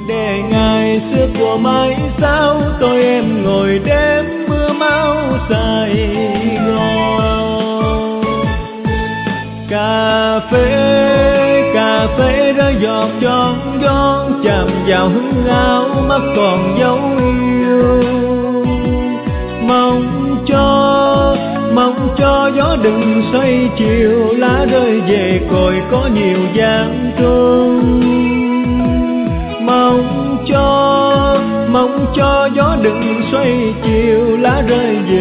để ngày xưa của mãi sao tôi em ngồi đêm mưa máu Sài Gòn. Cà phê rơi giọt giòn giòn chạm vào hương áo mắt còn dấu yêu. Mong cho gió đừng xoay chiều, lá rơi về cội có nhiều gian truân. Mong cho gió đừng xoay chiều, lá rơi về